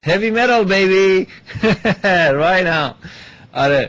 heavy metal baby right now. آره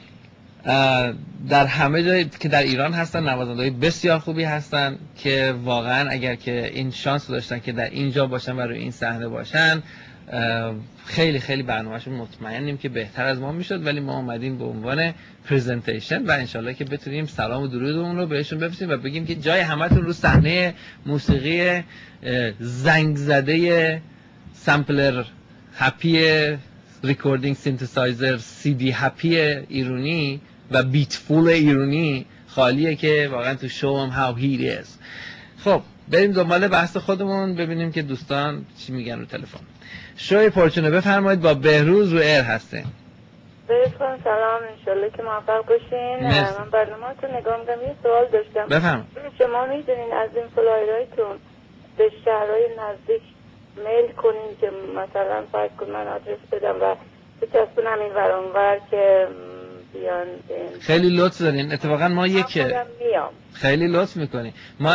در همه جایی که در ایران هستن نوازنده‌های بسیار خوبی هستن که واقعا اگر که این شانس داشتن که در اینجا باشن و روی این صحنه باشن خیلی خیلی برنامه‌شون مطمئنیم که بهتر از ما میشد، ولی ما اومدیم به عنوان پرزنتیشن و انشالله که بتونیم سلام و درودمون رو بهشون بفرستیم و بگیم که جای همتون رو صحنه موسیقی زنگ زده سامپلر هپی ریکوردینگ سینتسایزر سی دی هپی ایرانی و بیتفول ایرانی خالیه که واقعا تو شوم هاو هی ایز. خب بریم دنبال بحث خودمون ببینیم که دوستان چی میگن رو تلفن. شوی پرچونه بفرمایید، با بهروز رو ایر هستین. بهتون سلام، انشالله که موفق باشین. من برنامه‌تون نگاه می‌کردم، یه سوال داشتم. بفهم. شما می‌دونین از این فلایرایتون به شهرهای نزدیک میل کنین که مثلا فرض کن من آدرس بدم و بچسبونم این ور اونور که بیان؟ خیلی لطف دارین. اتفاقا ما خیلی لطف میکنیم.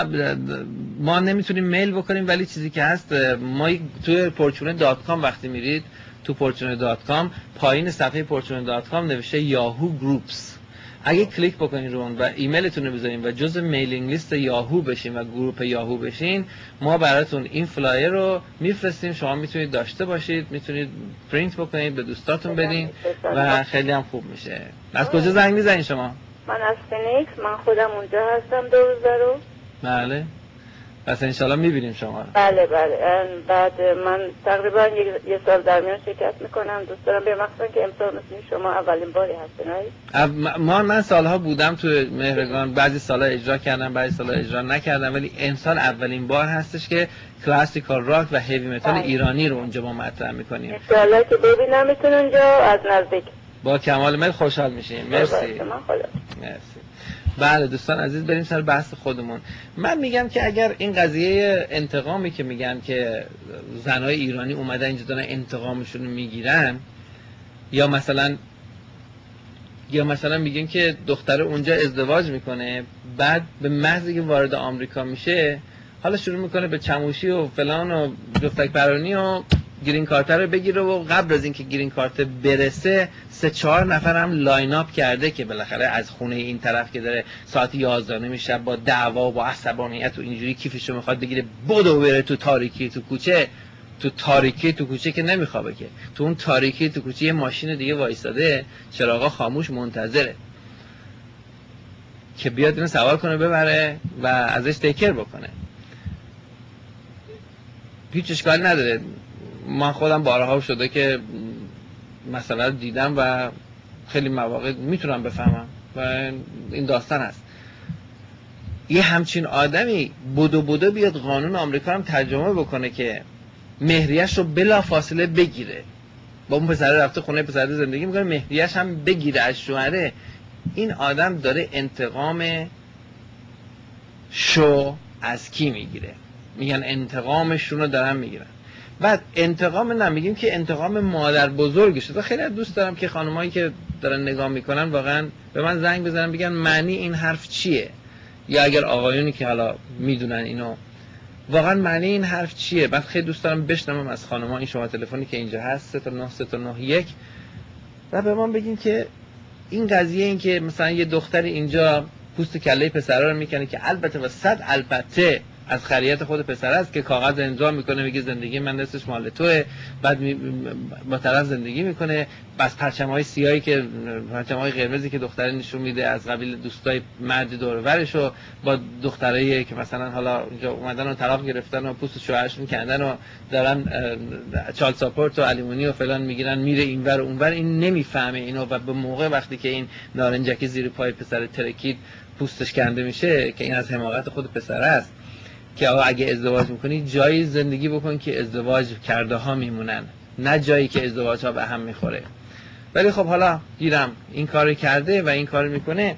ما نمیتونیم میل بکنیم، ولی چیزی که هست ما توی fortune.com وقتی میرید تو fortune.com پایین صفحه fortune.com نوشته یاهو گروپس. اگه کلیک بکنین رو اون و ایمیلتون رو بذارین و جزء میلینگ لیست یاهو بشین و گروپ یاهو بشین، ما براتون این فلایر رو میفرستیم. شما میتونید داشته باشید، میتونید پرینت بکنید به دوستاتون بدین و خیلی هم خوب میشه. از کجا زنگ میزنین شما؟ من از فینیکس، من خودم اونجا هستم 2 روز رو. بله پس انشالله میبینیم شما رو. بله بعد من تقریبا یه سال در میان شرکت میکنم. دوست دارم به مخصوصا که امسال مثل شما اولین باری هستین. من سالها بودم تو مهرگان، بعضی سالها اجرا کردم بعضی سالها اجرا نکردم، ولی امسال اولین بار هستش که کلاسیکال راک و هیوی متال ایرانی رو اونجا ما مطرح میکنیم. انشالله که ببینمتون اونجا از نزدیک. با کمال میل خوشحال میشیم. مرسی. مرسی. بله دوستان عزیز، بریم سر بحث خودمون. من میگم که اگر این قضیه انتقامی که میگن که زنای ایرانی اومدن اینجا دارن انتقامشون رو میگیرن، یا مثلا میگن که دختر اونجا ازدواج میکنه، بعد به محضی که وارد آمریکا میشه حالا شروع میکنه به چموشی و فلان و جفتک پرانی و گرین کارت رو بگیره و قبل از اینکه گرین کارت برسه 3-4 نفر هم لاین اپ کرده که بالاخره از خونه این طرف که داره ساعت 11 شب با دعوا و با عصبانیت و اینجوری کیفشو میخواد بگیره بدو بره تو تاریکی تو کوچه. تو تاریکی تو کوچه که نمیخوابه که، تو اون تاریکی تو کوچه یه ماشین دیگه وایساده چراغا خاموش منتظره که بیاد اینو سوار کنه ببره و ازش تیکر بکنه. هیچ اشکالی نداره. من خودم بارها شده که مثلا دیدم و خیلی مواقع میتونم بفهمم و این داستان هست. یه همچین آدمی بدو بیاد قانون آمریکا هم ترجمه بکنه که مهریه‌اش رو بلا فاصله بگیره. با اون پسر رفته خونه پسر زندگی میکنه، مهریه‌اش هم بگیره از شوهره. این آدم داره انتقام شو از کی میگیره؟ میگن انتقامشون رو دارن میگیرن. بعد انتقام نمیگیم که انتقام مادر بزرگشه. خیلی دوست دارم که خانمایی که دارن نگاه میکنن واقعا به من زنگ بزنن بگن معنی این حرف چیه، یا اگر آقایونی که حالا میدونن اینو واقعا معنی این حرف چیه. بعد خیلی دوست دارم بشنوم از خانم‌ها این شما تلفنی که اینجا هست 339 و به من بگین که این قضیه این که مثلا یه دختری اینجا پوست کله پسرا رو میکنه که البته و صد البته از خریت خود پسر است که کاغذ امضا میکنه میگه زندگی من دستش مال توئه، بعد با طرف زندگی میکنه، بس پرچم‌های سیاهی که پرچم‌های قرمزی که دختره نشون میده از قبیل دوستای مرد دور و برشو با دخترایی که مثلا حالا اینجا اومدن و طلاق گرفتن و پوست شوهرشون کندن و دارن چال ساپورت و الیمونی و فلان میگیرن، میره اینور و اونور. این نمیفهمه اینو و به موقع وقتی که این نارنجکی زیر پای پسر ترکید پوستش کنده میشه که این از حماقت خود پسر است که آقا اگه ازدواج میکنی جایی زندگی بکن که ازدواج کرده ها میمونن، نه جایی که ازدواج ها به هم میخوره. ولی خب حالا گیرم این کار کرده و این کار میکنه.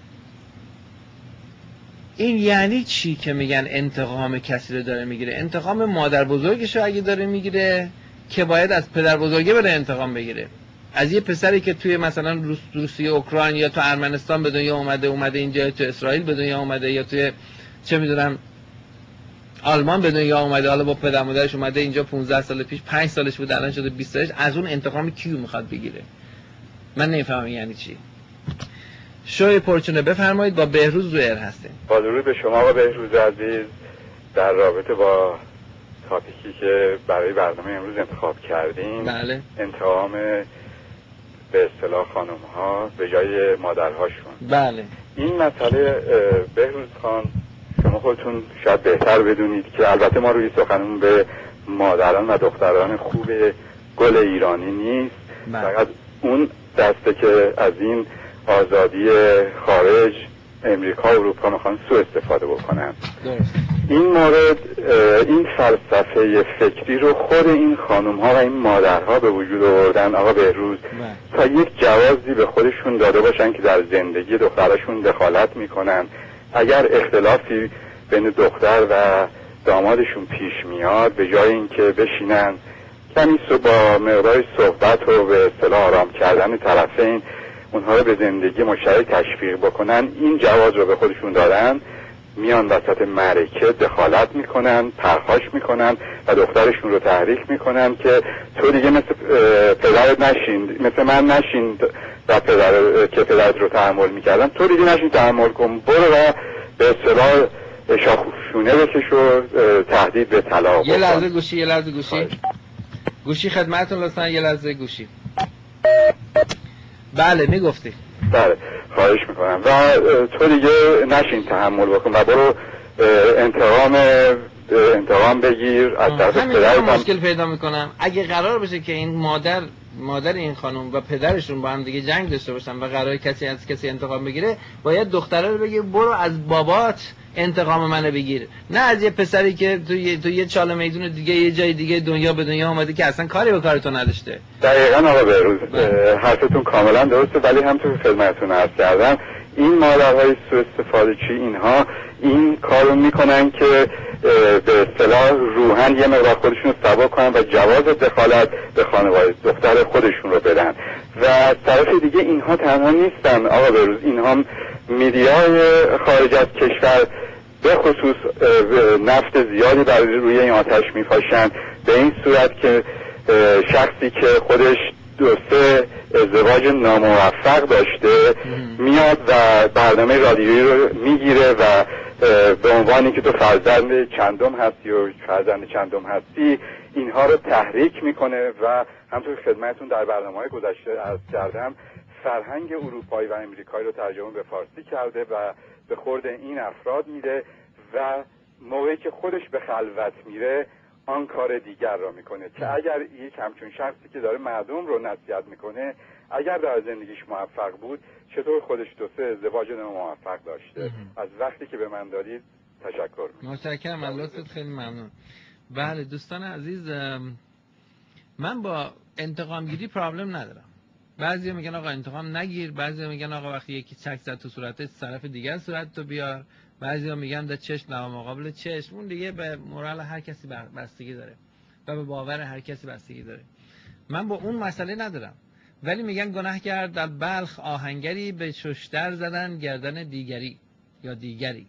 این یعنی چی که میگن انتقام کسی رو داره میگیره؟ انتقام مادر بزرگش رو اگه داره میگیره که باید از پدر بزرگه بره انتقام بگیره. از یه پسری که توی مثلا روسیه اوکراین یا تو ارمنستان به دنیا اومده اینجا، تو اسرائیل به دنیا اومده، یا توی چه میدونم آلمان به دنیا اومده، حالا با پدر مادرش اومده اینجا 15 سال پیش، 5 سالش بود الان شده 20 سالش، از اون انتقام کیو میخواد بگیره؟ من نمیفهمم یعنی چی. شوی پرچونه بفرمایید، با بهروز رو ایر هستیم. با درود به شما و بهروز عزیز، در رابطه با تاپیکی که برای برنامه امروز انتخاب کردیم، بله. انتقام به اصطلاح خانم ها به جای مادرهاشون. بله. این مسئله بهروز خان شما خودتون شاید بهتر بدونید که البته ما روی سخنمون به مادران و دختران خوب گل ایرانی نیست، فقط اون دسته که از این آزادی خارج امریکا و اروپا میخوان سوء استفاده بکنن. این مورد، این فلسفه فکری رو خود این خانم ها و این مادرها به وجود آوردن آقا بهروز تا یک جوازی به خودشون داده باشن که در زندگی دخترشون دخالت میکنن. اگر اختلافی بین دختر و دامادشون پیش میاد، به جای اینکه بشینن کمی با مقدار صحبت و به اصطلاح آرام کردن طرفین اونها رو به زندگی مشترک تشویق بکنن، این جواز رو به خودشون دارن، میان وسط معرکه دخالت میکنن، پرخاش میکنن و دخترشون رو تحریک میکنن که تو دیگه مثل پدرت نشین، مثل من نشین و که پدرت رو تحمل میکردن، تو دیگه نشین تحمل کن، برو و به اصطلاح شاخشونه بکش و تهدید به طلاق بکن. یه لحظه گوشی گوشی خدمتتون لطفا، یه لحظه گوشی. بله میگفتی. بله خواهش میکنم. و تو دیگه نشین تحمل بکن و برو انتقام بگیر از طرف پدرت. مشکل پیدا میکنم اگه قرار بشه که این مادر این خانم و پدرشون با هم دیگه جنگ داشته باشن و قرار کسی از کسی انتقام بگیره، باید دختره رو بگه برو از بابات انتقام منو بگیر، نه از یه پسری که تو یه چاله میدون دیگه یه جای دیگه دنیا به دنیا اومده که اصلا کاری به کار تو نداشته. دقیقاً آقا بهروز حرفتون کاملا درسته، ولی هم تو خدمتتون عرض کردم این مادرهای سوء استفاده چی اینها این کارو میکنن که به اصطلاح روحاً یه مقدار خودشون رو سوا کنن و جواز دخالت به خانواده دختر خودشون رو بدن. و از طرف دیگه اینها تنها نیستن آقا بهروز، اینها میدیای خارج از کشور به خصوص نفت زیادی برای روی این آتش میپاشن، به این صورت که شخصی که خودش 2-3 ازدواج ناموفق داشته میاد و برنامه رادیویی رو میگیره و به عنوانی که تو فرزند چندم هستی و فرزند چندم هستی اینها رو تحریک میکنه. و همطور خدمتون در برنامه‌های گذشته عرض کردم فرهنگ اروپایی و امریکایی رو ترجمه به فارسی کرده و به خورد این افراد میده و موقعی که خودش به خلوت میره آن کار دیگر را میکنه که اگر یک همچون شخصی که داره مردم رو نصیحت میکنه اگر در زندگیش موفق بود چطور خودش 2-3 ازدواج ناموفق داشته. از وقتی که به من دادید تشکر میکنم. متشکرم، لطفت خیلی ممنون. بله دوستان عزیز، من با انتقام گیری پرابلم ندارم. بعضیا میگن آقا انتقام نگیر، بعضیا میگن آقا وقتی یکی چک زد تو صورتت طرف دیگر صورت تو بیار، بعضیا میگن ده چشم در مقابل چشم. اون دیگه به مورال هر کسی بستگی داره و به باور هر کسی بستگی داره. من با اون مسئله ندارم، ولی میگن گناهکار در بلخ آهنگری به ششتر زدن گردن دیگری یا دیگری.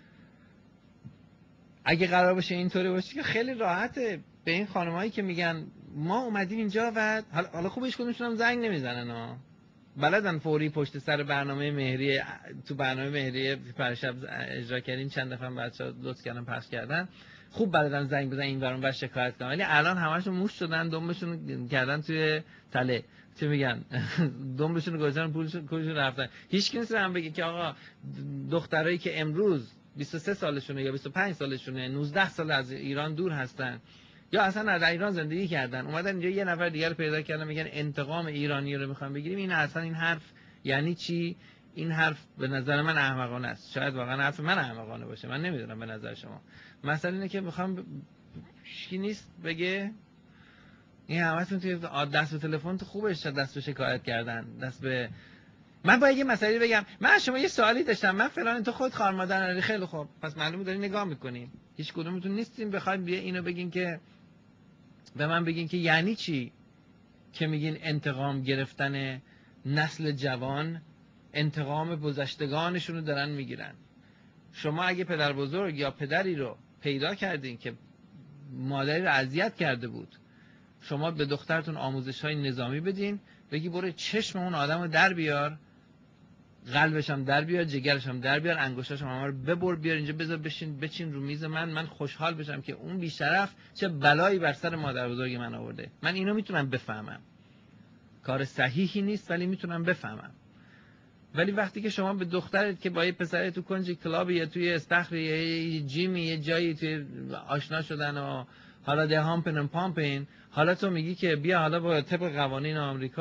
اگه قرار باشه اینطوری باشه که خیلی راحته. به این خانمایی که میگن ما اومدیم اینجا و حالا خوبش کدومشون هم زنگ نمیزنن ها، بلدن فوری پشت سر برنامه مهری، تو برنامه مهری پرشب اجرا کردیم چند دفعه بچه‌ها لطف کردن پخش کردن، خوب بلدن زنگ بزنن این ورون و شکایت کنن. ولی الان همشون موش شدن، دمبشون کردن توی تله، چه میگن دمبشون گذاشتن پولشون رفتن. هیچ کسی هم بگه که آقا دخترایی که امروز 23 سالشونه یا 25 سالشونه 19 سال از ایران دور هستن یا اصلا در ایران زندگی کردن اومدن اینجا یه نفر دیگر رو پیدا کردن میگن انتقام ایرانی رو میخوام بگیریم، این اصلا این حرف یعنی چی؟ این حرف به نظر من احمقانه است. شاید واقعا حرف من احمقانه باشه، من نمیدونم به نظر شما. مثلا اینه که میخوام کی نیست بگه این همتون توی دست به تلفن تو خوبش دست به شکایت کردن، دست به من باید یه مسئله بگم. من از شما یه سوالی داشتم، من فلان تو خود خواهر مادر نداری، خیلی خوب پس معلومه دارین نگاه میکنین، هیچ کدومتون نیستین بخواید بیا اینو بگین که به من بگین که یعنی چی که میگین انتقام گرفتن نسل جوان، انتقام گذشتگانشون رو دارن میگیرن. شما اگه پدر بزرگ یا پدری رو پیدا کردین که مادری رو اذیت کرده بود، شما به دخترتون آموزش‌های نظامی بدین، بگی برو چشم اون آدمو در بیار، قلبش هم در بیار، جگرش هم در بیار، انگشتاش هم رو ببر بیار اینجا، بذار بچین رو میز من خوشحال بشم که اون بی‌شرف چه بلایی بر سر مادر بزرگ من آورده. من اینو میتونم بفهمم. کار صحیحی نیست ولی میتونم بفهمم. ولی وقتی که شما به دخترت که با یه پسر تو کنج کلاب یا توی استخر یا جیمی یه جایی توی آشنا شدن و حالا ده هامپن پامپین، حالا تو میگی که بیا حالا با طبق قوانین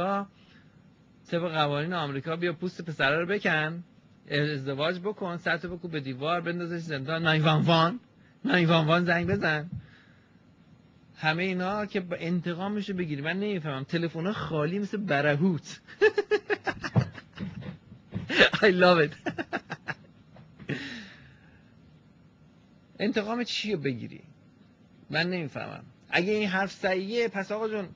آمریکا بیا پوست پسره رو بکن، ازدواج بکن، سرتو بکن به دیوار، بندازش زندان، 911 زنگ بزن. همه اینا که با انتقامشو بگیری. من نمیفهمم تلفن خالی مثل برهوت. I love it. انتقام چیه بگیری؟ من نمیفهمم. اگه این حرف صحیحه پس آقا جون،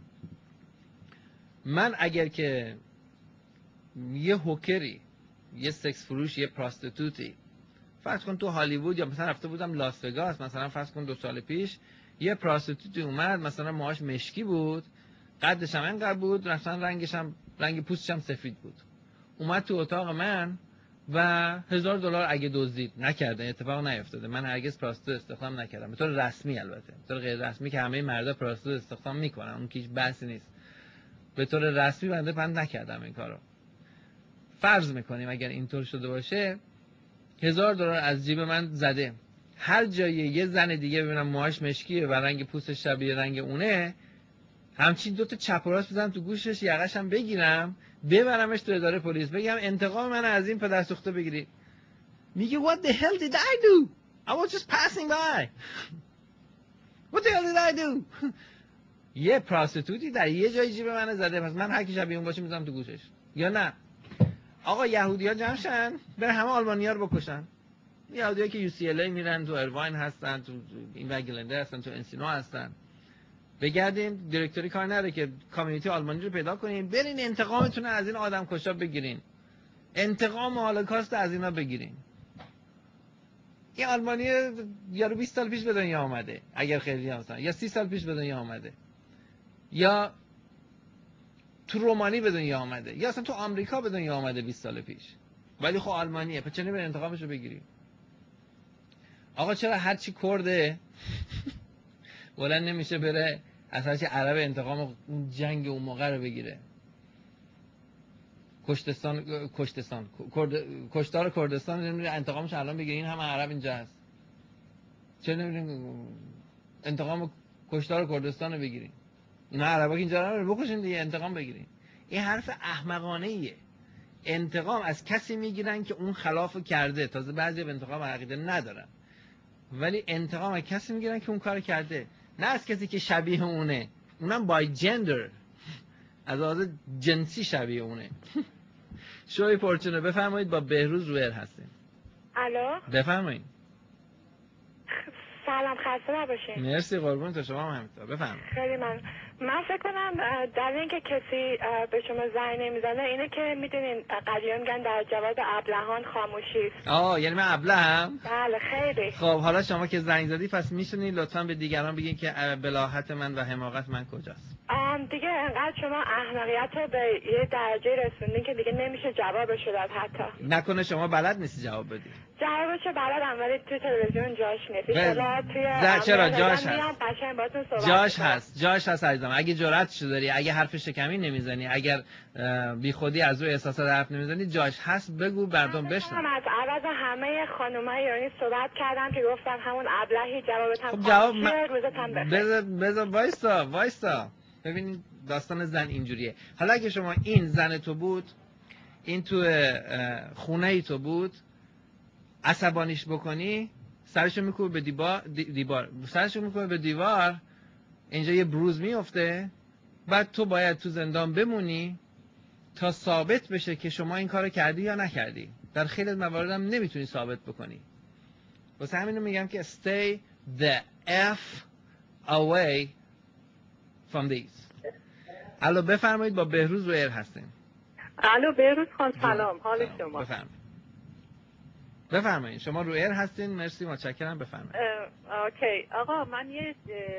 من اگر که یه هوکری، یه سکس فروش، یه پراستیتوتی، فرض کن تو هالیوود یا مثلا رفته بودم لاس وگاس، مثلا فرض کن 2 سال پیش یه پراستیتوتی اومد، مثلا موهاش مشکی بود، قدش هم اینقدر بود، مثلا رنگ پوستش هم سفید بود، اومد تو اتاق من و $1000 اگه دزدید، نکرده، اتفاق نیفتاده، من هرگز پراستیتوت استخدام نکردم، به طور رسمی، البته به طور غیر رسمی که همه مردا پراستیتوت استخدام میکنن، اون که هیچ بحثی نیست، به طور رسمی بنده پند نکردم این کارو. فرض میکنیم اگر اینطور شده باشه، $1000 از جیب من زده، هر جایی یه زن دیگه ببینم موهاش مشکیه و رنگ پوستش شبیه رنگ اونه، همچین 2 تا چپ و راست بزنم تو گوشش، یقش هم بگیرم، ببرمش تو اداره پلیس، بگم انتقام من از این پدر سوخته بگیری. میگه what the hell did I do? I was just passing by. What the hell did I do? یه پراستیتوتی در یه جای جیب من زده، پس من هر کی شبیه اون باشه میذارم تو گوشش. یا نه آقا یهودی‌ها جمع شن برن همه آلمانی‌ها رو بکشن. یهودی‌ها که UCLA میرن، تو اروین هستن، تو این وگلندر هستن، تو انسینو هستن، بگردین دیرکتوری کار نره که کامیونیتی آلمانی رو پیدا کنین، برین انتقامتون از این آدم کشا بگیرین، انتقام هولوکاست از اینا بگیرین. این آلمانی یارو 20 سال پیش به دنیا آمده، اگر خیلی هستن، یا 30 سال پیش به دنیا آمده، یا تو رومانی به دنیا آمده، یا اصلا تو آمریکا به دنیا آمده 20 سال پیش، ولی خب آلمانیه، پس چرا نمیره انتقامش رو بگیری؟ آقا چرا هر چی کرده بلند نمیشه بره از هرچی عرب انتقام اون جنگ اون موقع رو بگیره؟ کشتار کردستان نمیره انتقامش الان بگیره؟ این همه عرب اینجا هست، چرا نمیره انتقام کشتار کردستان رو بگیرین؟ اینا عربا که اینجا رو بکشین دیگه، انتقام بگیرین. این حرف احمقانه ایه. انتقام از کسی میگیرن که اون خلافو کرده، تازه بعضی به انتقام عقیده ندارن، ولی انتقام از کسی میگیرن که اون کار کرده، نه از کسی که شبیه اونه، اونم بای جندر، از لحاظ جنسی شبیه اونه. شوی پورچونو بفرمایید، با بهروز رویر هستیم. الو بفرمایید. سلام، خسته نباشین. مرسی قربون تو، شما هم همینطور، بفرمایید. خیلی من فکر کنم در اینکه کسی به شما زنگ نمیزنه اینه که میدونین قدیما میگن در جواب ابلهان خاموشی است. یعنی من ابلهم؟ بله خیلی. خب حالا شما که زنگ زدی پس میتونی لطفاً به دیگران بگین که بلاهت من و حماقت من کجاست. دیگه انقدر شما احمقیت رو به یه درجه رسوندین که دیگه نمیشه جوابش داد. حتی نکنه شما بلد نیستی جواب بدی؟ جوابشو بلدم ولی تو تلویزیون جاش نیست. چرا جاش هست؟ جاش هست عزیزم. اگه جرأتشو داری، اگه حرف شکمی نمیزنی، اگر بیخودی از روی احساسات حرف نمیزنی، جاش هست، بگو مردم بشنون. من از عوض همه خانمای ایرانی صحبت کردم که گفتن همون ابلهی جوابت هم. خب جواب روزتون بخیر. بذار وایسا ببینید داستان زن اینجوریه. حالا اگه شما این زن تو بود، این تو خونه ای تو بود، عصبانیش بکنی، سرشو میکوبه به دیوار، سرشو میکوبه به دیوار، اینجا یه بروز میفته، بعد تو باید تو زندان بمونی تا ثابت بشه که شما این کارو کردی یا نکردی. در خیلی از موارد هم نمیتونی ثابت بکنی. واسه همینو میگم که stay the F away from these. الو بفرمایید، با بهروز رویر هستیم. الو بهروز خان، سلام، حال شما؟ بفرمایید. بفرمایید. شما رو ایر هستین. مرسی، متشکرم. بفرمایید. اوکی آقا، من یه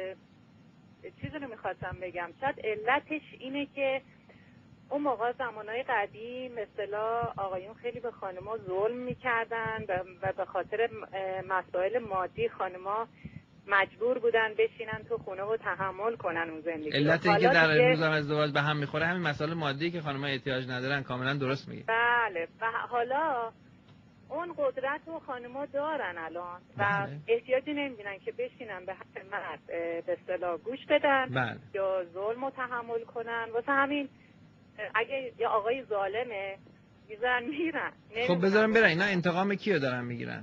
چیزی رو میخواستم بگم. شاید علتش اینه که اون موقع زمانهای قدیم مثلا آقایون خیلی به خانم‌ها ظلم میکردن و به خاطر مسائل مادی خانم‌ها مجبور بودن بشینن تو خونه و تحمل کنن اون زندگی. علت اینکه در امروز هم ازدواج به هم میخوره همین مسائل مادی که خانم‌ها احتیاج ندارن. کاملا درست میگی. بله. و حالا اون قدرت رو خانم‌ها دارن الان و احتیاجی نمیبینن که بشینن به حق مرد به اصطلاح گوش بدن یا ظلم رو تحمل کنن. واسه همین اگه یه آقای ظالمه میذارن میرن. خب بذارن برن. اینا انتقام کیو دارن میگیرن؟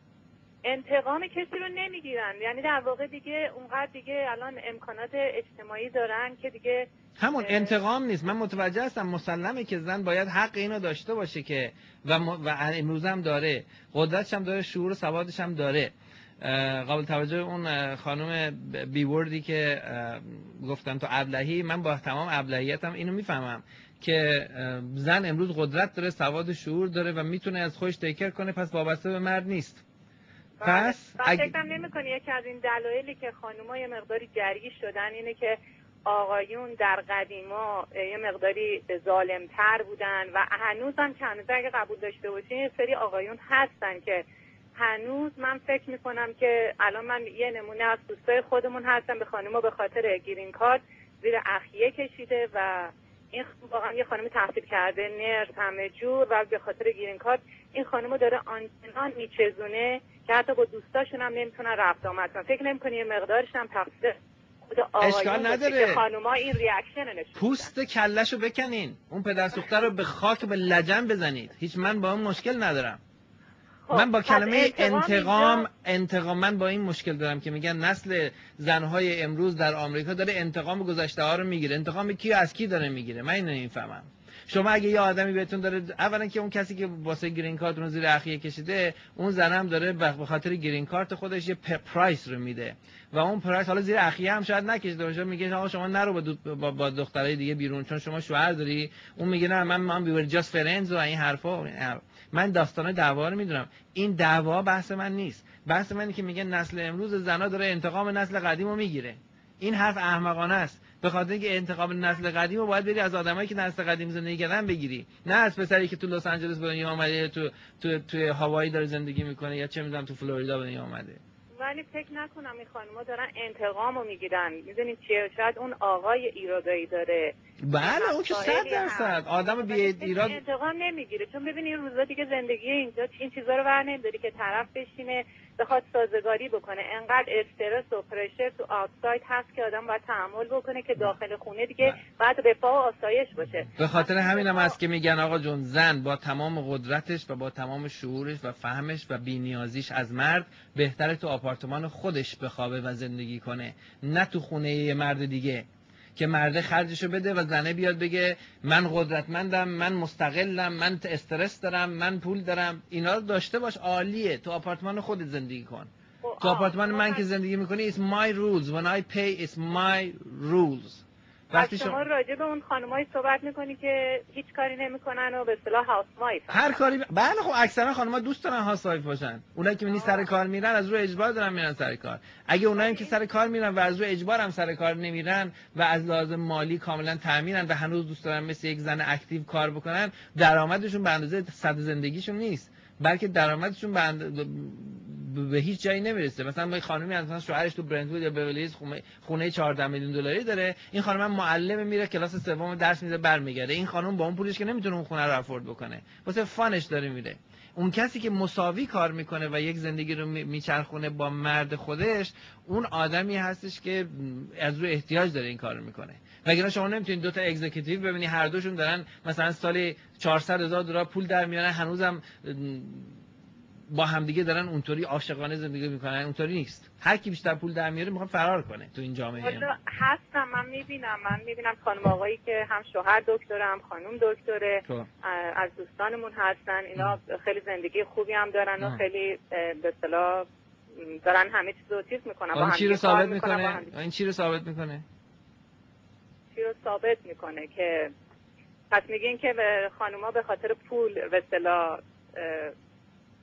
انتقام کسی رو نمیگیرن. یعنی در واقع دیگه اونقدر دیگه الان امکانات اجتماعی دارن که دیگه همون انتقام نیست. من متوجه هستم، مسلمه که زن باید حق اینو داشته باشه که و امروز هم داره، قدرتش هم داره، شعور و سوادش هم داره. قابل توجه اون خانم بیوردی که گفتم تو ابلهی، من با تمام ابلهیتم اینو میفهمم که زن امروز قدرت داره، سواد و شعور داره و میتونه از خودش تیکر کنه، پس وابسته به مرد نیست. پس فکر نمی‌کنی یکی از این دلایلی که خانم‌ها یه مقداری جری شدن اینه که آقایون در قدیما یه مقداری ظالم‌تر بودن و هنوزم که هنوز اگه قبول داشته باشین یه سری آقایون هستن که هنوز من فکر میکنم که الان من یه نمونه از دوستای خودمون هستم به خانم‌ها به خاطر گرین کارت زیر اخیه کشیده و این واقعا یه خانم تحصیل کرده، نرس، همه جور، و به خاطر گرین کارت این خانمو داره آنچنان میچزونه که حتی با دوستاشون هم نمیتونن رفت آمد کنن. فکر نمی‌کنی یه مقدارش هم تقصیر خود اشکال نداره که خانم‌ها این ریاکشن نشون پوست کلهشو بکنین، اون پدر سوخته رو به خاک به لجن بزنید. هیچ، من با اون مشکل ندارم. من با کلمه انتقام من با این مشکل دارم که میگن نسل زنهای امروز در آمریکا داره انتقام گذشته ها رو میگیره. انتقام کی از کی داره میگیره؟ من اینو نمیفهمم. شما اگه یه آدمی بهتون داره، اولا که اون کسی که واسه گرین کارت رو زیر اخیه کشیده، اون زنم داره به خاطر گرین کارت خودش یه پرایس رو میده و اون پرایس حالا زیر اخیه هم شاید نکشیده باشه، میگه آقا شما نرو با دخترای دیگه بیرون چون شما شوهر داری. اون میگه نه من بیور جاست فرندز و این حرفا. من داستان دعوا رو میدونم. این دعوا بحث من نیست. بحث من اینه که میگه نسل امروز زنا داره انتقام نسل قدیم رو میگیره. این حرف احمقانه است. به خاطر اینکه انتقام نسل قدیم رو باید بری از آدمایی که نسل قدیم زندگی کردن بگیری، نه از پسری که تو لس آنجلس به دنیا اومده، توی هاوایی داره زندگی میکنه یا چه میدونم تو فلوریدا به دنیا اومده. ولی فکر نکنم این خانم‌ها دارن انتقامو میگیرن. میدونید چیه؟ شاید اون آقای ایرادایی داره. بله اون که 100% آدم بی ایراد انتقام نمیگیره. چون ببین این روزا دیگه زندگی اینجا این چیزا رو ور نمی‌داری که طرف بشینه بخواد سازگاری بکنه. انقدر استرس و پرشر تو آوتساید هست که آدم باید تحمل بکنه که داخل خونه دیگه باید رفاه و آسایش باشه. به خاطر همینم هست که میگن آقا جون زن با تمام قدرتش و با تمام شعورش و فهمش و بی‌نیازیش از مرد بهتره تو آپارتمان خودش بخوابه و زندگی کنه، نه تو خونه یه مرد دیگه که مرده خرجشو بده و زنه بیاد بگه من قدرتمندم، من مستقلم، من استرس دارم، من پول دارم. اینا رو داشته باش، عالیه. تو آپارتمان خودت زندگی کن. تو آپارتمان من که زندگی میکنی it's my rules, when I pay it's my rules. وقتی شما راجع به اون خانمایی صحبت میکنی که هیچ کاری نمیکنن و به اصطلاح هاوس وایف هر کاری بله خب اکثرا خانم‌ها دوست دارن هاوس وایف باشن. اونایی که سر کار میرن از رو اجبار دارن میرن سر کار. اگه اونایی که سر کار میرن و از رو اجبار هم سر کار نمیرن و از لازم مالی کاملا تامینن و هنوز دوست دارن مثل یک زن اکتیو کار بکنن، درآمدشون به اندازه صد زندگیشون نیست، بلکه درآمدشون به هیچ جایی نمیرسه. مثلا ما خانمی مثلا شوهرش تو برنت‌وود یا بیولیز خونه 14 میلیون دلاری داره، این خانم معلم میره کلاس سوم درس میده برمیگرده. این خانم با اون پولش که نمیتونه اون خونه رو افورد بکنه، واسه فانش داره میره. اون کسی که مساوی کار میکنه و یک زندگی رو میچرخونه با مرد خودش، اون آدمی هستش که از روی احتیاج داره این کارو میکنه. وگرنه شما نمیتونید دو تا اگزیکیتیو ببینی هر دوشون دارن مثلا سالی 400,000 دلار پول در میارن، هنوزم با همدیگه دارن اونطوری عاشقانه زندگی میکنن. اونطوری نیست. هر کی بیشتر پول در میاره میخواد فرار کنه تو این جامعه. هستم من میبینم خانم آقایی که هم شوهر دکتره هم خانم دکتره از دوستانمون هستن. اینا خیلی زندگی خوبی هم دارن و خیلی به اصطلاح دارن همه چیزو چیز میکنن. این چی رو ثابت میکنه؟ این چی رو ثابت میکنه؟ چی رو ثابت میکنه که پس میگین که خانم‌ها به خاطر پول به اصطلاح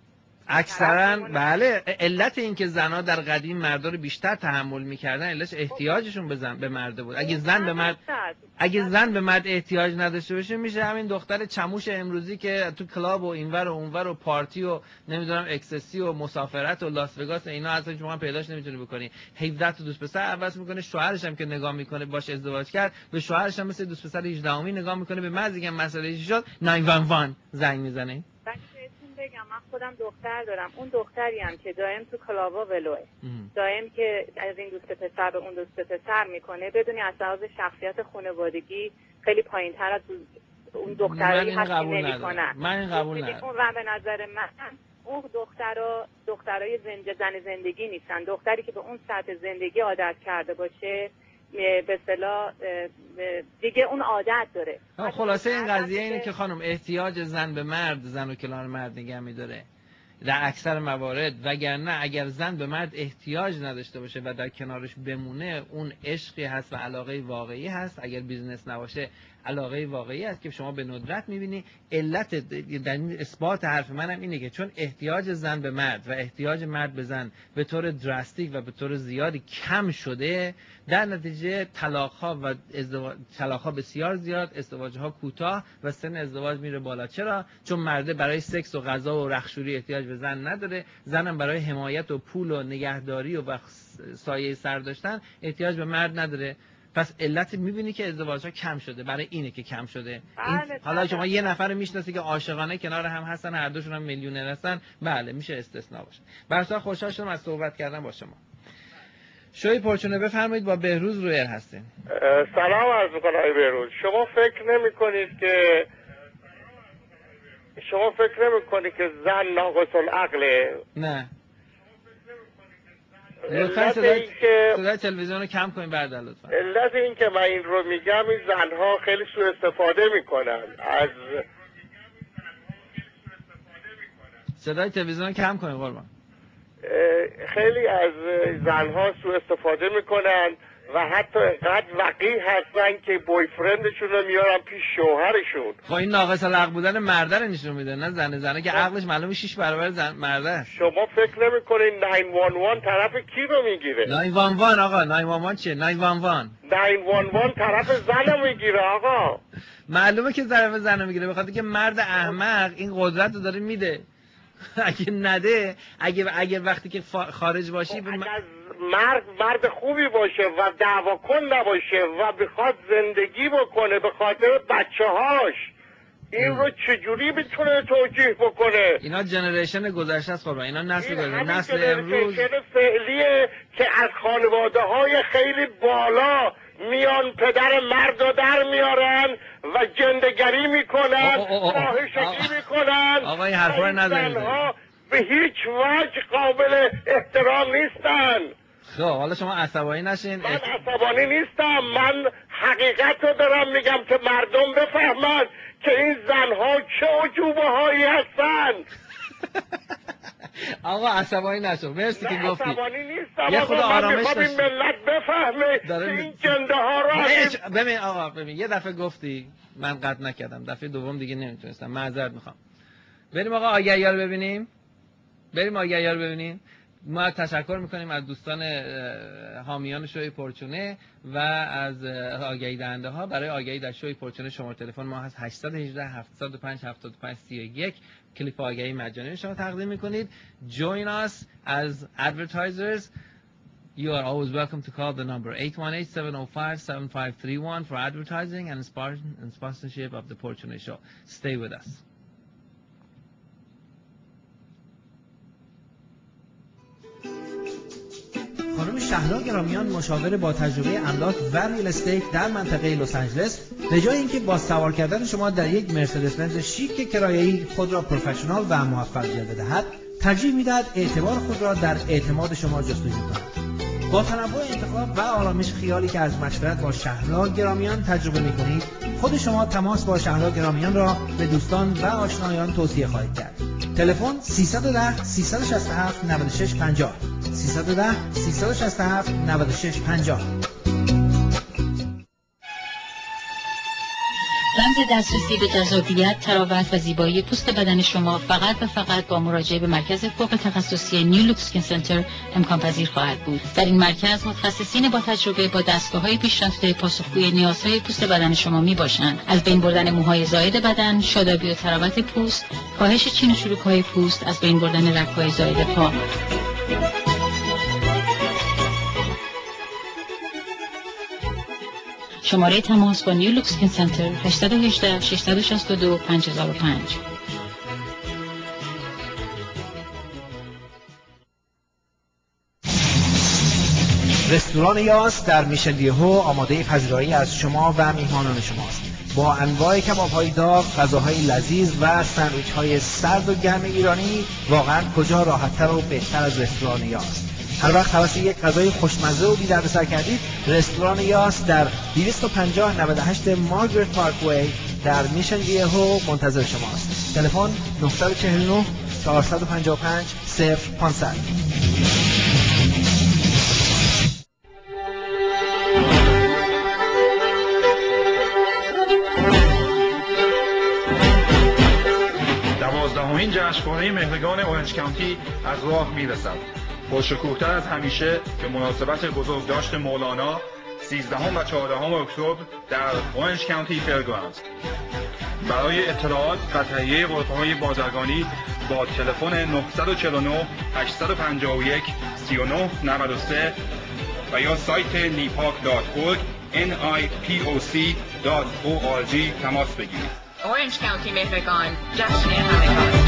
اکثرا بله، علت این که زنها در قدیم مردا رو بیشتر تحمل میکردن علتش احتیاجشون به مرد بود. اگه زن به مرد احتیاج نداشته باشه میشه همین دختر چموش امروزی که تو کلاب و اینور و اونور و پارتی و نمیدونم اکسسی و مسافرت و لاس وگاس اینا اصلا شما پیداش نمیتونی بکنی. 17 تا دوست پسر عوض میکنه، شوهرش هم که نگاه میکنه باش ازدواج کرد به شوهرش هم مثل دوست پسر 18می نگاه میکنه، به مرد دیگه مسئله شد 911 زنگ میزنه. بگم من خودم دختر دارم، اون دختری هم که دائم تو کلابا ولوه، دائم که از این دوست پسر به اون دوست پسر میکنه، بدونی از لحاظ شخصیت خانوادگی خیلی پایین‌تر از اون دخترایی هست که نمی‌کنن. من این قبول ندارم. و به نظر من اون دخترای زن زندگی نیستن. دختری که به اون سطح زندگی عادت کرده باشه به اصطلاح دیگه اون عادت داره. خلاصه این قضیه اینه که خانم احتیاج زن به مرد زن و کنار مرد نگه می‌داره در اکثر موارد، وگرنه اگر زن به مرد احتیاج نداشته باشه و در کنارش بمونه اون عشقی هست و علاقه واقعی هست. اگر بیزنس نباشه علاقه واقعی هست که شما به ندرت می‌بینی. علت در اثبات حرف منم اینه که چون احتیاج زن به مرد و احتیاج مرد به زن به طور دراستیک و به طور زیادی کم شده، در نتیجه طلاق‌ها بسیار زیاد، ازدواج‌ها کوتاه و سن ازدواج میره بالا. چرا؟ چون مرد برای سکس و غذا و رخشوری احتیاج به زن نداره، زنم برای حمایت و پول و نگهداری و سایه سر داشتن احتیاج به مرد نداره. پس علت میبینی که ازدواج‌ها کم شده، برای اینه که کم شده. حالا شما یه نفر رو میشناسی که عاشقانه کنار هم هستن، هر دوشون هم میلیونر هستن، بله میشه استثناء باشه. برای خوشحال شدم از صحبت کردن با شما. شوی پرچونه بفرمایید، با بهروز روی هستین. سلام عرض می‌کنم آقای بهروز. شما فکر نمی‌کنید که زن ناقص العقله؟ نه. لطفاً صدای تلویزیون رو کم کنید بعد لطفاً. علت این که من این رو میگم این زنها خیلی سوء استفاده میکنن از صدای تلویزیون رو کم کنید قربان. خیلی از زنها سوء استفاده میکنن و حتی اینقدر وقیح هستن که بویفرندشون رو میارن پیش شوهرشون. خب این ناقص العقل بودن مرده رو نشون میده، نه زنه که عقلش معلومه 6 برابر مرده است. شما فکر نمیکنین 911 طرف کی رو میگیره؟ 911 آقا، 911 چیه؟ 911 طرف زن رو میگیره آقا. معلومه که طرف زن رو میگیره، بخاطر که مرد احمق این قدرت رو داره میده. اگه نده، اگه وقتی که خارج باشی مرد خوبی باشه و دعواکن نباشه و بخواد زندگی بکنه به خاطر بچه‌هاش، این رو چجوری میتونه توجیه بکنه؟ اینا جنریشن گذشته است. خب اینا نسل گذشته، نسل امروز فعلیه که از خانواده‌های خیلی بالا میان پدر مرد رو در میارن و جندگری میکنن، فاحشگی میکنن. آقا این حرفا رو نزنید، به هیچ وجه قابل احترام نیستن. خب حالا شما عصبانی نشین. من عصبانی نیستم، من حقیقت رو دارم میگم که مردم بفهمن که این زنها چه عجوبه هایی هستن. آقا عصبانی نشو، مرسی که گفتی. عصبانی نیستم یه خود آرامش باش. این ملت بفهمه که این جنده ها رو ببین آقا یه دفعه گفتی من قطع نکردم، دفعه دوم دیگه نمیتونستم، معذرت میخوام. بریم آقا آگهی‌ها رو ببینیم. ما تشکر میکنیم از دوستان حامیان شوی پرچونه و از آگهی دهنده ها. برای آگهی در شوی پرچونه شماره تلفن ما هست 818 705 75 31. کلیپ آگهی مجانی شما تقدیم میکنید. Join us as advertisers. You are always welcome to call the number 818-705-7531 for advertising and sponsorship of the Portune Show. Stay with us. خانم شهلا گرامیان، مشاور با تجربه املاک و ریل استیت در منطقه لس آنجلس، به جای اینکه با سوار کردن شما در یک مرسدس بنز شیک کرایه‌ای خود را پروفشنال و موفقیت بدهد، ترجیح می‌دهد اعتبار خود را در اعتماد شما جستجو کند. با تنوع انتخاب و آرامش خیالی که از مشورت با شهلا گرامیان تجربه می‌کنید، خود شما تماس با شهلا گرامیان را به دوستان و آشنایان توصیه خواهید کرد. تلفن 310 367 9650 310 367 9650. رمز دسترسی به جذابیت، تراوت و زیبایی پوست بدن شما فقط و فقط با مراجعه به مرکز فوق تخصصی نیو لوک اسکین سنتر امکان پذیر خواهد بود. در این مرکز متخصصین با تجربه با دستگاه‌های پیشرفته پاسخگوی نیازهای پوست بدن شما میباشند. از بین بردن موهای زائد بدن، شادابی و تراوت پوست، کاهش چین و چروک‌های پوست، از بین بردن رگ‌های زائد پا. شماره تماس با نیو لوک اسکین سنتر 818 662 5005. رستوران یاس در میشن یهو آماده پذیرایی از شما و میهمانان شماست. با انواع کباب‌های داغ، غذاهای لذیذ و ساندویچ‌های سرد و گرم ایرانی، واقعاً کجا راحت‌تر و بهتر از رستوران یاس؟ هر وقت حواس یک غذای خوشمزه و بی‌دردسر کردید، رستوران یاس در 250-98 مارگرت پارکوی در میشن یهو منتظر شماست. تلفن 949 455 0500. این جشنواره مهرگان اورنج کانتی از راه میرسد. پرشکوه‌تر از همیشه به مناسبت بزرگداشت مولانا 13 و 14 اکتبر در اورنج کانتی فیرگراوندز. برای اطلاعات و تهیه غرفه‌های بازرگانی با تلفن 949 851 3993 و یا سایت nipoc.org nipoc.org تماس بگیرید. اورنج کانتی مهرگان، جشن همگان.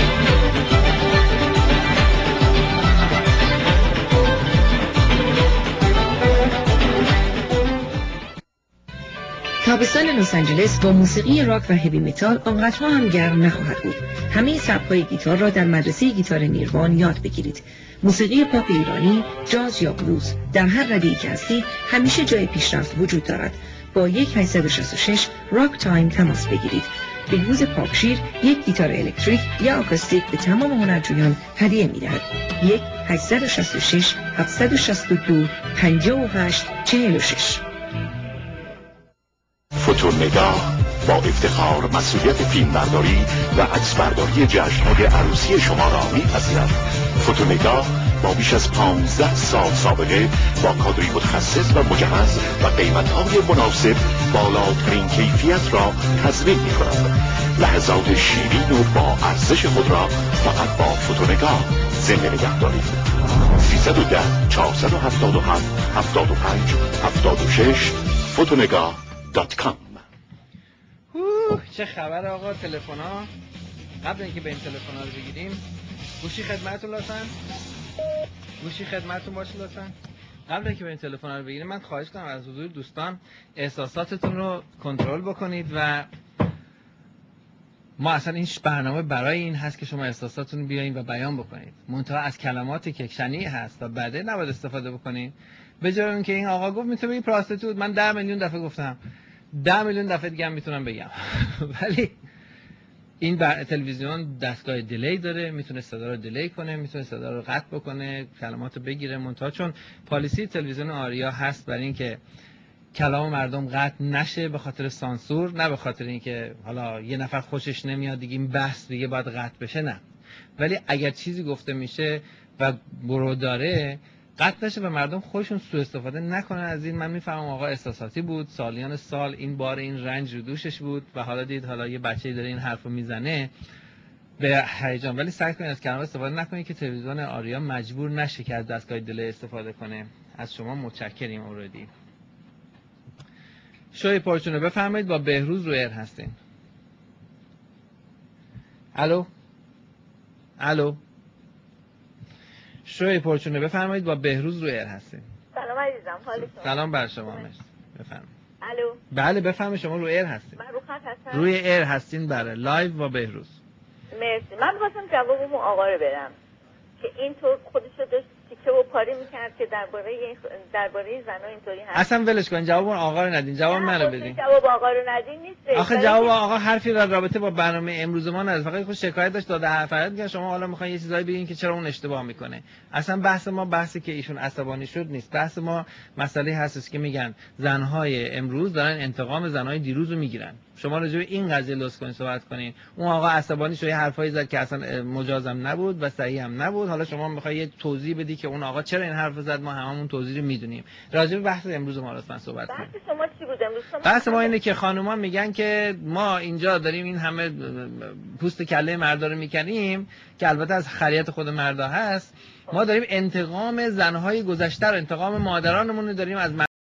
تابستان لس آنجلس با موسیقی راک و هوی متال آنقدرها هم گرم نخواهد بود. همه سبک‌های گیتار را در مدرسه گیتار نیروان یاد بگیرید. موسیقی پاپ ایرانی، جاز یا بلوز، در هر رده‌ای که هستید همیشه جای پیشرفت وجود دارد. با 1866 راک تایم تماس بگیرید. به یوز پاکشیر یک گیتار الکتریک یا آکوستیک به تمام هنرجویان هدیه می‌دهد. 1866 762 5846. فوتونگاه با افتخار مسئولیت فیلمبرداری و عکسبرداری جشن‌های عروسی شما را می‌پذیرد. فوتونگاه با بیش از 15 سال سابقه با کادری متخصص و مجهز و قیمت‌های مناسب بالاترین کیفیت را تضمین می‌کند. لحظات شیرین و با ارزش خود را فقط با فوتونگاه زنده نگه دارید. 310 477 75 76 fotonegah.com. چه خبر آقا؟ تلفن‌ها قبل اینکه بریم تلفن‌ها رو بگیریم، گوشی خدمتتون لطفاً. گوشی خدمتتون باشه لطفاً. قبل اینکه بریم تلفن‌ها رو بگیریم، من خواهش کنم از حضور دوستان احساساتتون رو کنترل بکنید و ما اصلا این برنامه برای این هست که شما احساساتتون رو بیاین و بیان بکنید. منتها از کلماتی که شنیع هست و بعدين نباید استفاده بکنید. به جای اینکه این آقا گفت میتونه بگی پراستیتوت، من 10 میلیون دفعه گفتم، 10 میلیون دفعه دیگه هم میتونم بگم. ولی این تلویزیون دستگاه دیلی داره، میتونه صدا رو دیلی کنه، میتونه صدا رو قطع بکنه، کلمات رو بگیره. منتها چون پالیسی تلویزیون آریا هست برای اینکه کلام مردم قطع نشه به خاطر سانسور، نه به خاطر اینکه حالا یه نفر خوشش نمیاد دیگه این بحث دیگه باید قطع بشه، نه. ولی اگر چیزی گفته میشه و برو داره قطع نشه و مردم خودشون سوء استفاده نکنن از این. من میفهمم آقا احساساتی بود، سالیان سال این بار این رنج رو دوشش بود و حالا دید حالا یه بچه‌ای داره این حرفو میزنه به هیجان، ولی سعی کنید از کلمات استفاده نکنید که تلویزیون آریا مجبور نشه که از دستگاه دیلی استفاده کنه. از شما متشکریم. اوردی شوی پرچونه بفرمایید، با بهروز رو ایر هستین. الو الو، شوی پرچونه بفرمایید، با بهروز رو ایر هستین. سلام عزیزم، حالتون؟ سلام بر شما، مرسی. بفرمایید. الو. بله بفرمایید، شما رو ایر هستین. من رو خط هستم. روی ایر هستین، بله، لایو با بهروز. مرسی. من می‌خواستم جواب اون آقا رو بدم که اینطور خودش رو داشت تیکه و پاری می‌کرد که درباره زنا اینطوری هست. اصلا ولش کن، جواب اون آقا رو ندین، جواب منو بدین. جواب آقا رو ندین نیست. آخه جواب آقا حرفی در رابطه با برنامه امروز ما نداره، فقط خود شکایت داشت داده حرفت که شما حالا می‌خواید یه چیزایی بگین که چرا اون اشتباه میکنه. اصلا بحث ما بحثی که ایشون عصبانی شد نیست. بحث ما مسئله هستش که میگن زن‌های امروز دارن انتقام زن‌های دیروز رو میگیرن. شما راجع به این قضیه لطف کنین صحبت کنین. اون آقا عصبانی شد، حرفایی زد که اصلا مجازم نبود و صحیح هم نبود. حالا شما میخوای یه توضیح بدی که اون آقا چرا این حرف زد، ما هممون توضیح رو میدونیم. راجع به بحث امروز ما لطفا صحبت کنین. بحث شما چی بود امروز؟ بحث ما اینه که خانوما میگن که ما اینجا داریم این همه پوست کله مردا رو میکنیم که البته از خریت خود مردا هست. ما داریم انتقام زنهای گذشته رو، انتقام مادرانمون رو داریم از